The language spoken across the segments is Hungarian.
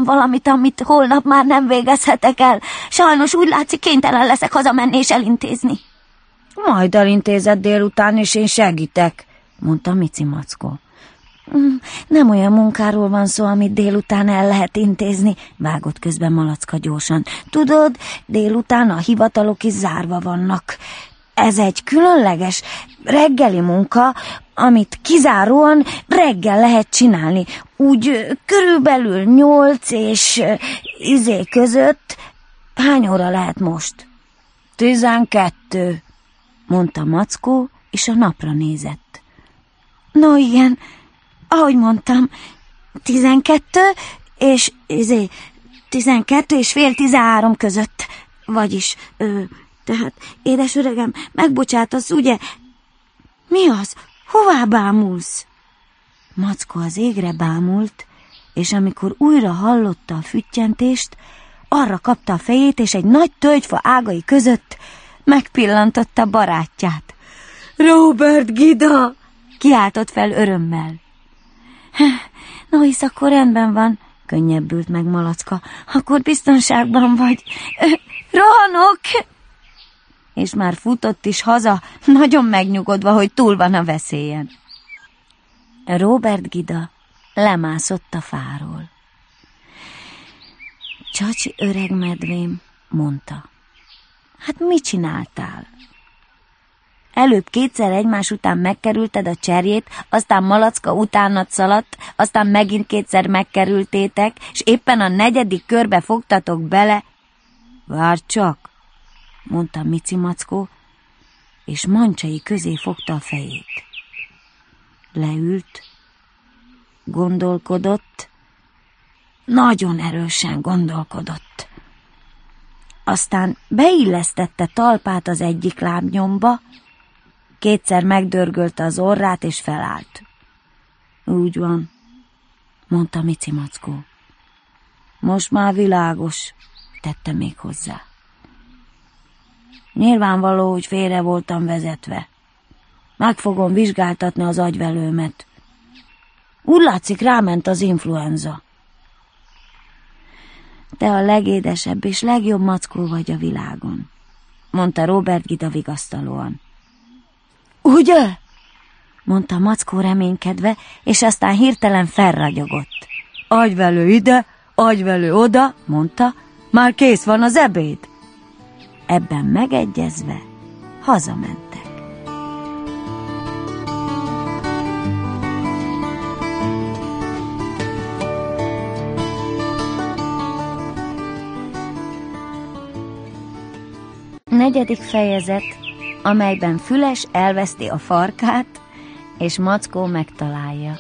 végezzen valamit, amit holnap már nem végezhetek el. Sajnos úgy látszik, kénytelen leszek hazamenni és elintézni. Majd elintézed délután, és én segítek, mondta Mici Mackó. Nem olyan munkáról van szó, amit délután el lehet intézni, vágott közben Malacka gyorsan. Tudod, délután a hivatalok is zárva vannak. Ez egy különleges reggeli munka, amit kizáróan reggel lehet csinálni. Úgy körülbelül 8 és között. Hány óra lehet most? 12, mondta Mackó, és a napra nézett. No igen, ahogy mondtam, 12 és 12 és fél 13 között. Vagyis, tehát, édes öregem, megbocsátasz, ugye? Mi az? Hová bámulsz? Mackó az égre bámult, és amikor újra hallotta a füttyentést, arra kapta a fejét, és egy nagy tölgyfa ágai között megpillantotta barátját. Robert Gida! Kiáltott fel örömmel. No, hisz akkor rendben van, könnyebbült meg Malacka. Akkor biztonságban vagy. Rohanok! És már futott is haza, nagyon megnyugodva, hogy túl van a veszélyen. Robert Gida lemászott a fáról. Csacsi öreg medvém, mondta. Hát mit csináltál? Előbb kétszer egymás után megkerülted a cserjét, aztán Malacka utánad szaladt, aztán megint kétszer megkerültétek, és éppen a 4. körbe fogtatok bele. Várj csak, mondta Mici Mackó, és mancsai közé fogta a fejét. Leült, gondolkodott, nagyon erősen gondolkodott. Aztán beillesztette talpát az egyik lábnyomba, kétszer megdörgölte az orrát, és felállt. Úgy van, mondta Mici Mackó. Most már világos, tette még hozzá. Nyilvánvaló, hogy félre voltam vezetve. Meg fogom vizsgáltatni az agyvelőmet. Úgy látszik, ráment az influenza. Te a legédesebb és legjobb Mackó vagy a világon, mondta Robert Gida vigasztalóan. Ugye? Mondta Mackó reménykedve, és aztán hirtelen felragyogott. Agyvelő ide, agyvelő oda, mondta, már kész van az ebéd. Ebben megegyezve hazamentek. Negyedik fejezet, amelyben Füles elveszti a farkát, és Mackó megtalálja.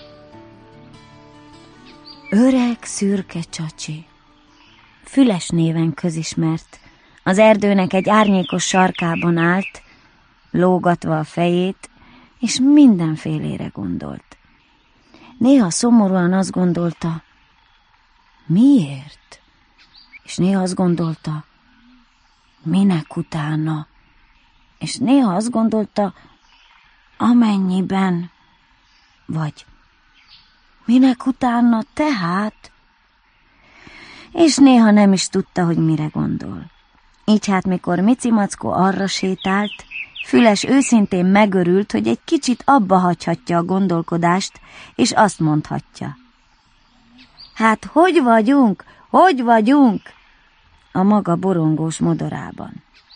Öreg, szürke Csacsi. Füles néven közismert. Az erdőnek egy árnyékos sarkában állt, lógatva a fejét, és mindenfélére gondolt. Néha szomorúan azt gondolta, miért? És néha azt gondolta, minek utána? És néha azt gondolta, amennyiben, vagy minek utána tehát? És néha nem is tudta, hogy mire gondol. Így hát, mikor Mici Mackó arra sétált, Füles őszintén megörült, hogy egy kicsit abba hagyhatja a gondolkodást, és azt mondhatja. Hát hogy vagyunk? Hogy vagyunk? A maga borongós modorában.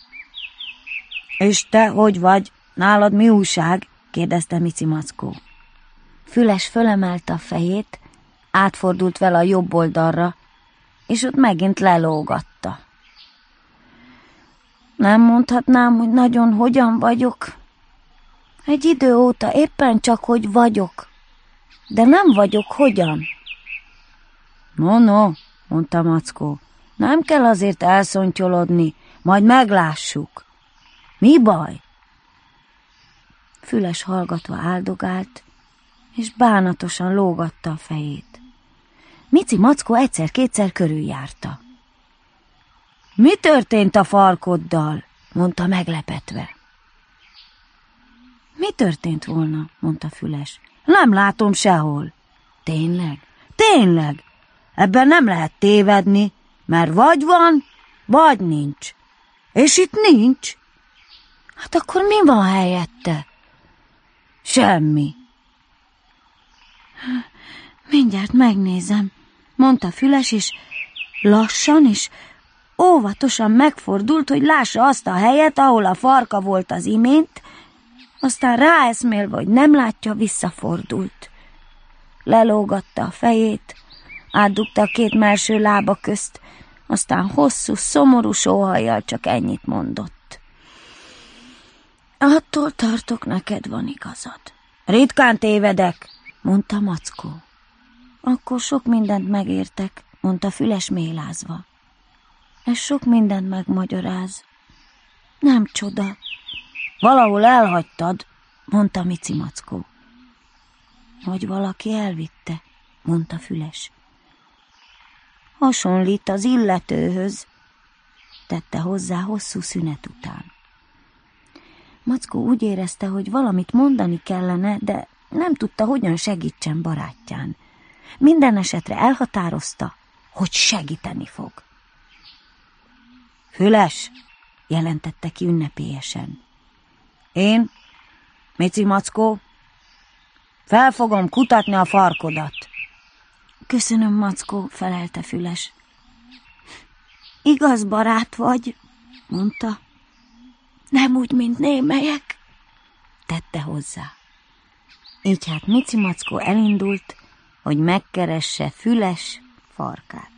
És te hogy vagy? Nálad mi újság? Kérdezte Mici Mackó. Füles fölemelte a fejét, átfordult vele a jobb oldalra, és ott megint lelógatta. Nem mondhatnám, hogy nagyon hogyan vagyok. Egy idő óta éppen csak, hogy vagyok, de nem vagyok hogyan. No, mondta Mackó, nem kell azért elszontyolodni, majd meglássuk. Mi baj? Füles hallgatva áldogált, és bánatosan lógatta a fejét. Mici Mackó egyszer-kétszer körüljárta. Mi történt a farkoddal? Mondta meglepetve. Mi történt volna? Mondta Füles. Nem látom sehol. Tényleg? Tényleg? Ebben nem lehet tévedni, mert vagy van, vagy nincs. És itt nincs. Hát akkor mi van helyette? Semmi. Mindjárt megnézem, mondta Füles, és lassan és óvatosan megfordult, hogy lássa azt a helyet, ahol a farka volt az imént, aztán ráeszmélve, hogy nem látja, visszafordult. Lelógatta a fejét, átdugta a két mellső lába közt, aztán hosszú, szomorú sóhajjal csak ennyit mondott. Attól tartok, neked van igazad. Ritkán tévedek, mondta Mackó. Akkor sok mindent megértek, mondta Füles mélázva. Ez sok mindent megmagyaráz. Nem csoda. Valahol elhagytad, mondta Mici Mackó. Vagy valaki elvitte, mondta Füles. Hasonlít az illetőhöz, tette hozzá hosszú szünet után. Mackó úgy érezte, hogy valamit mondani kellene, de nem tudta, hogyan segítsen barátján. Minden esetre elhatározta, hogy segíteni fog. Füles, jelentette ki ünnepélyesen. Én, Mici Mackó, fel fogom kutatni a farkodat. Köszönöm, Mackó, felelte Füles. Igaz barát vagy, mondta. Nem úgy, mint némelyek, tette hozzá. Így hát Mici Mackó elindult, hogy megkeresse Füles farkát.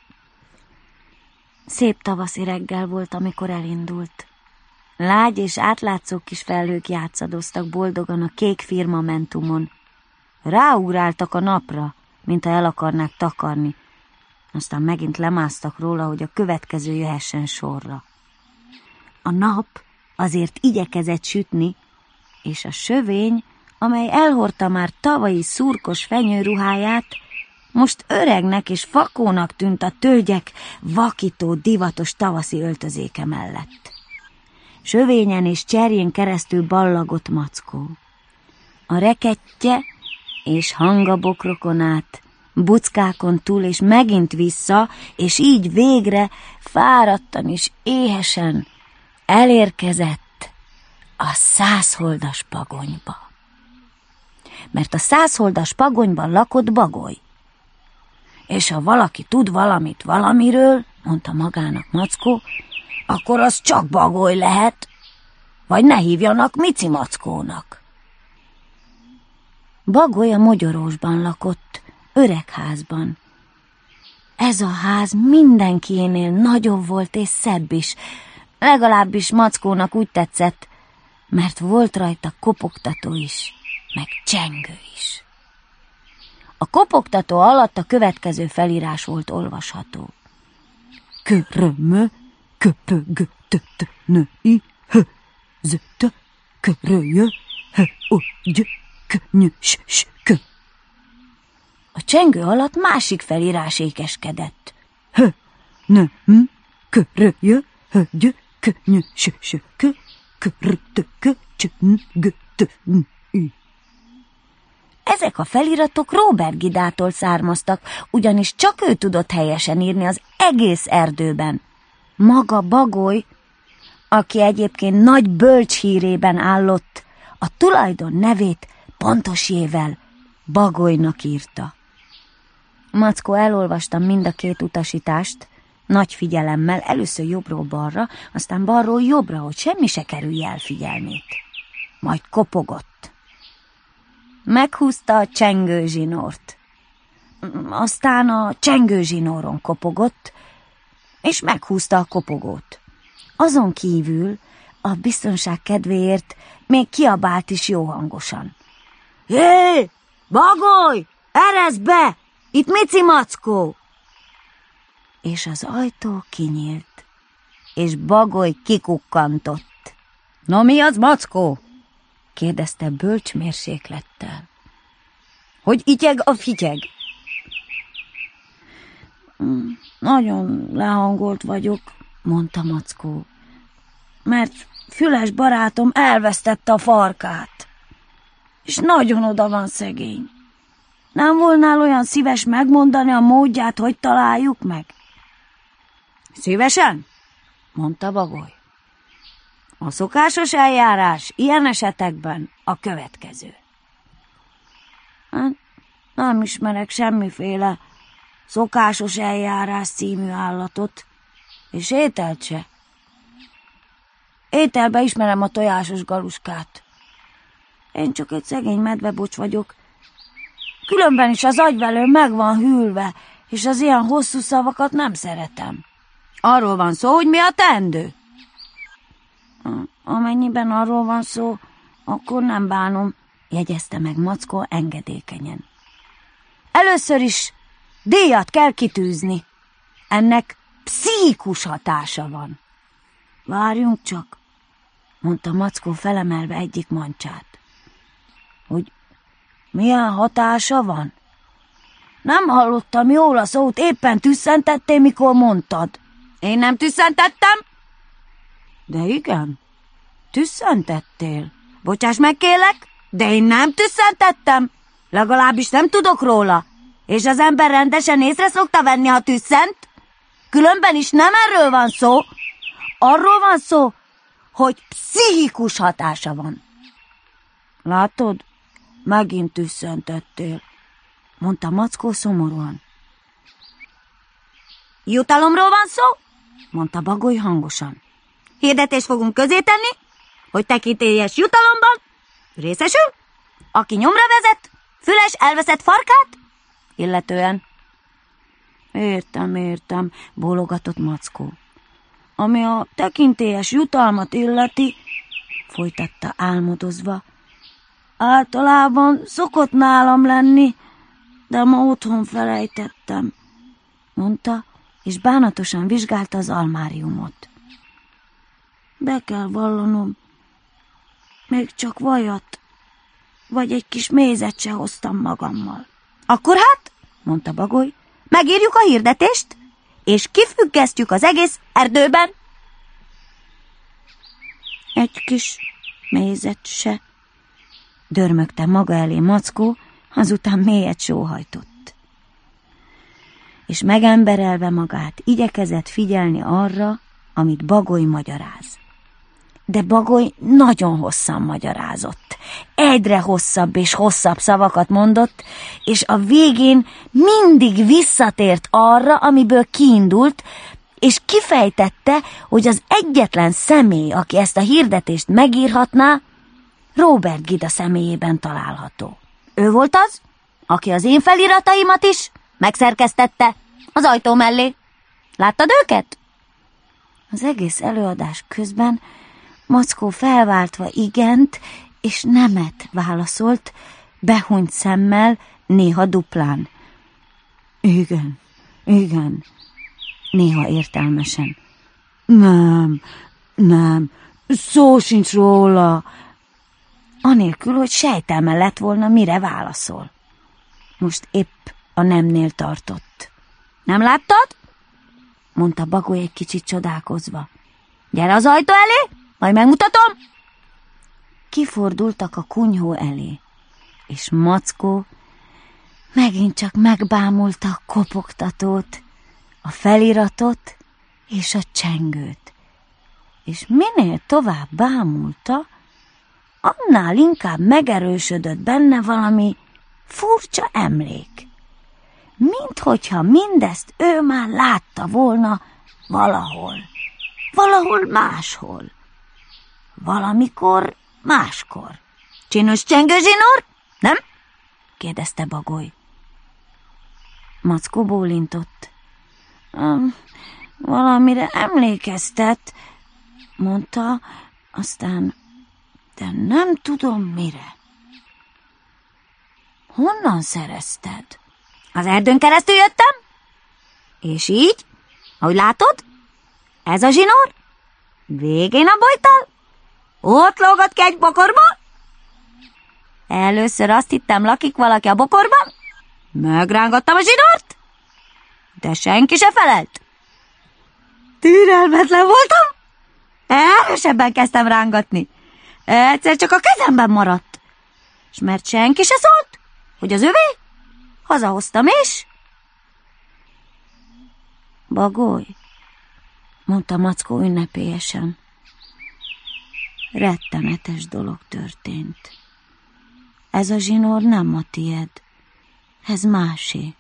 Szép tavaszi reggel volt, amikor elindult. Lágy és átlátszó kis felhők játszadoztak boldogan a kék firmamentumon. Ráugráltak a napra, mintha el akarnák takarni, aztán megint lemásztak róla, hogy a következő jöhessen sorra. A nap azért igyekezett sütni, és a sövény, amely elhordta már tavalyi szurkos fenyőruháját, most öregnek és fakónak tűnt a tölgyek vakító, divatos tavaszi öltözéke mellett. Sövényen és cserjén keresztül ballagott Mackó. A rekettye és hangabokrokon át, buckákon túl és megint vissza, és így végre fáradtan és éhesen elérkezett a 100 holdas pagonyba. Mert a 100 holdas pagonyban lakott Bagoly. És ha valaki tud valamit valamiről, mondta magának Mackó, akkor az csak Bagoly lehet, vagy ne hívjanak Mici Mackónak. Bagoly a mogyorósban lakott, öreg házban. Ez a ház mindenkiénél nagyobb volt és szebb is, legalábbis Mackónak úgy tetszett, mert volt rajta kopogtató is, meg csengő is. A kopogtató alatt a következő felírás volt olvasható. Körömö, köpögötötönöi, zötö, köröjö, ogy, könyösskö. A csengő alatt másik felírás ékeskedett. Köröjö, ogy, könyösskö, körötökö, csöngötönöi. Ezek a feliratok Róbert Gidától származtak, ugyanis csak ő tudott helyesen írni az egész erdőben. Maga Bagoly, aki egyébként nagy bölcshírében állott, a tulajdon nevét pontosjével Bagolynak írta. Mackó elolvasta mind a két utasítást, nagy figyelemmel, először jobbról balra, aztán balról jobbra, hogy semmi se kerülje el figyelmét. Majd kopogott. Meghúzta a csengőzsinórt. Aztán a csengőzsinóron kopogott, és meghúzta a kopogót. Azon kívül a biztonság kedvéért még kiabált is jó hangosan. Hé, Bagoly, eresz be! Itt Mici Mackó! És az ajtó kinyílt, és Bagoly kikukkantott. No, mi az, Mackó? Kérdezte bölcs mérséklettel. Hogy ityeg a fityeg? Nagyon lehangolt vagyok, mondta Mackó, mert Füles barátom elvesztette a farkát, és nagyon oda van szegény. Nem volnál olyan szíves megmondani a módját, hogy találjuk meg? Szívesen? Mondta Bagoly. A szokásos eljárás ilyen esetekben a következő. Hát, nem ismerek semmiféle szokásos eljárás című állatot, és ételt se. Ételbe ismerem a tojásos galuskát. Én csak egy szegény medvebocs vagyok. Különben is az agyvelőm meg van hűlve, és az ilyen hosszú szavakat nem szeretem. Arról van szó, hogy mi a teendő? Amennyiben arról van szó, akkor nem bánom, jegyezte meg Mackó engedékenyen. Először is díjat kell kitűzni. Ennek pszichikus hatása van. Várjunk csak, mondta Mackó felemelve egyik mancsát. Hogy milyen hatása van? Nem hallottam jól a szót, éppen tüsszentettél, mikor mondtad. Én nem tüsszentettem? De igen, tüsszentettél. Bocsáss meg, kérlek, de én nem tüsszentettem. Legalábbis nem tudok róla. És az ember rendesen észre szokta venni, ha tüsszent. Különben is nem erről van szó. Arról van szó, hogy pszichikus hatása van. Látod, megint tüsszentettél, mondta Mackó szomorúan. Jutalomról van szó? Mondta Bagoly hangosan. Hirdetést fogunk közé tenni, hogy tekintélyes jutalomban részesül, aki nyomra vezet, füles elveszett farkát, illetően. Értem, bólogatott Mackó. Ami a tekintélyes jutalmat illeti, folytatta álmodozva, általában szokott nálam lenni, de ma otthon felejtettem, mondta, és bánatosan vizsgálta az almáriumot. Be kell vallanom, még csak vajat, vagy egy kis mézet se hoztam magammal. Akkor hát, mondta Bagoly, megírjuk a hirdetést, és kifüggesztjük az egész erdőben. Egy kis mézet se, dörmögte maga elé Mackó, azután mélyet sóhajtott. És megemberelve magát, igyekezett figyelni arra, amit Bagoly magyaráz. De Bagoly nagyon hosszan magyarázott. Egyre hosszabb és hosszabb szavakat mondott, és a végén mindig visszatért arra, amiből kiindult, és kifejtette, hogy az egyetlen személy, aki ezt a hirdetést megírhatná, Róbert Gida személyében található. Ő volt az, aki az én felirataimat is megszerkesztette az ajtó mellé. Láttad őket? Az egész előadás közben Mackó felváltva igent és nemet válaszolt, behunyt szemmel, néha duplán. Igen, néha értelmesen. Nem, szó sincs róla. Anélkül, hogy sejtelme lett volna, mire válaszol. Most épp a nemnél tartott. Nem láttad? Mondta Bagoly egy kicsit csodálkozva. Gyere az ajtó elé, majd megmutatom. Kifordultak a kunyhó elé, és Mackó megint csak megbámulta a kopogtatót, a feliratot és a csengőt. És minél tovább bámulta, annál inkább megerősödött benne valami furcsa emlék. Minthogyha mindezt ő már látta volna valahol máshol. Valamikor máskor. Csinos csengőzsinór, nem? kérdezte Bagoly. Mackó bólintott. Valamire emlékeztet, mondta, aztán, de nem tudom mire. Honnan szerezted? Az erdőn keresztül jöttem, és így, ahogy látod, ez a zsinór, végén a bojtal, ott lógott ki egy bokorba. Először azt hittem, lakik valaki a bokorban, megrángattam a zsinórt, de senki se felelt. Türelmetlen voltam, erősebben kezdtem rángatni. Egyszer csak a kezemben maradt, és mert senki se szólt, hogy az övé, hazahoztam, és? Bagoly, mondta Mackó ünnepélyesen. Rettenetes dolog történt. Ez a zsinór nem a tied, ez másé.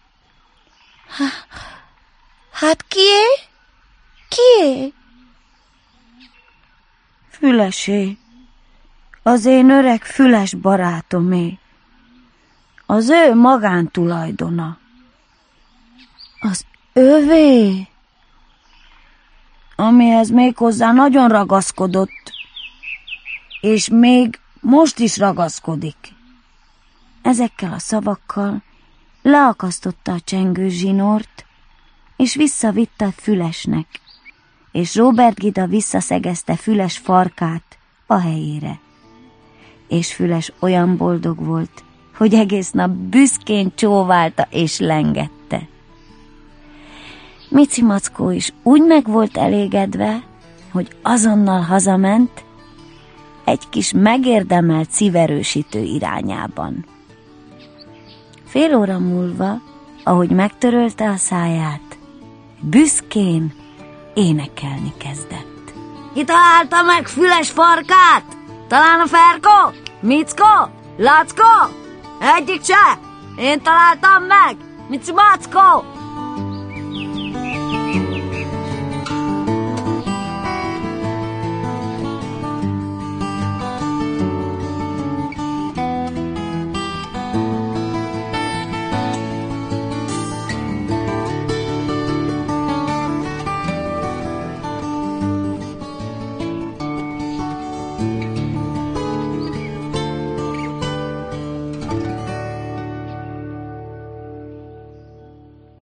Hát kié? Kié? Fülesé, az én öreg Füles barátomé. Az ő magántulajdona. Az övé? Amihez méghozzá nagyon ragaszkodott, és még most is ragaszkodik. Ezekkel a szavakkal leakasztotta a csengő zsinort, és visszavitte Fülesnek, és Róbert Gida visszaszegezte Füles farkát a helyére. És Füles olyan boldog volt, hogy egész nap büszkén csóválta és lengette. Mici Mackó is úgy meg volt elégedve, hogy azonnal hazament egy kis megérdemelt szíverősítő irányában. Fél óra múlva, ahogy megtörölte a száját, büszkén énekelni kezdett. Ki találta meg Füles farkát? Talán a Ferko? Micko? Lacko? Egyik se! Én találtam meg! Mici Mackó!